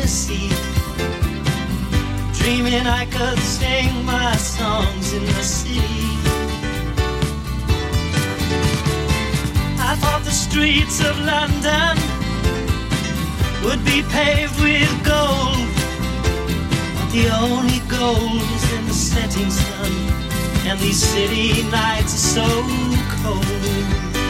Tennessee, dreaming I could sing my songs in the city. I thought the streets of London would be paved with gold, but the only gold is in the setting sun, and these city nights are so cold.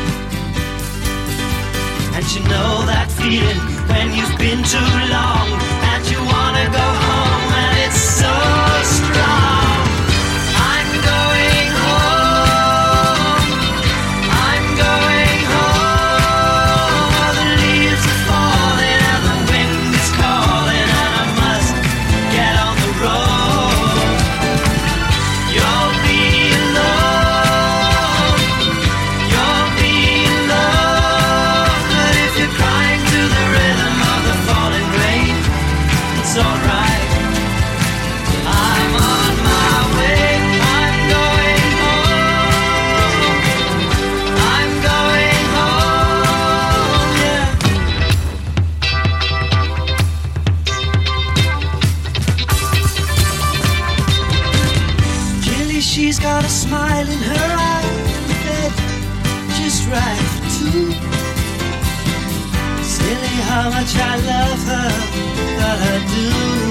And you know that feeling when you've been too long and you wanna go home, and it's so strong. I'm going home, I'm going home. The leaves are falling and the wind is calling, and I must get on the road. You'll be alone, you'll be alone. But if you're crying to the rhythm of the falling rain, it's alright. I'm on my way, I'm going home, I'm going home, yeah. Jilly, she's got a smile in her eye, the bed just right for two. Silly how much I love her, but I do.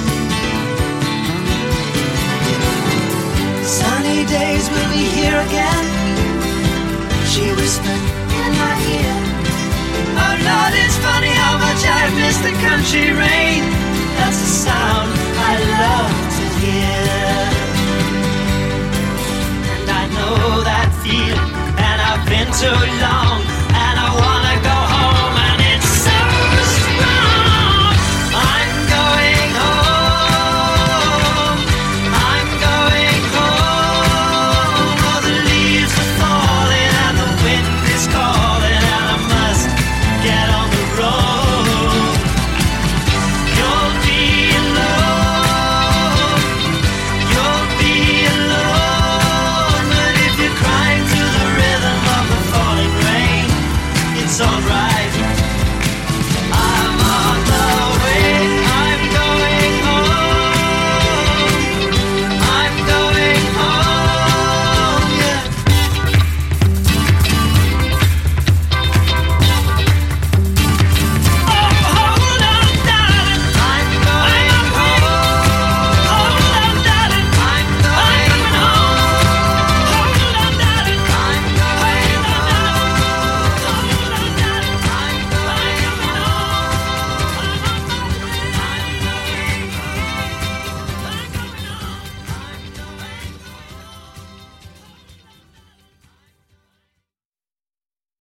Sunny days will be here again, she whispered in my ear. Oh Lord, it's funny how much I miss the country rain. That's the sound I love to hear. And I know that feeling, and I've been too long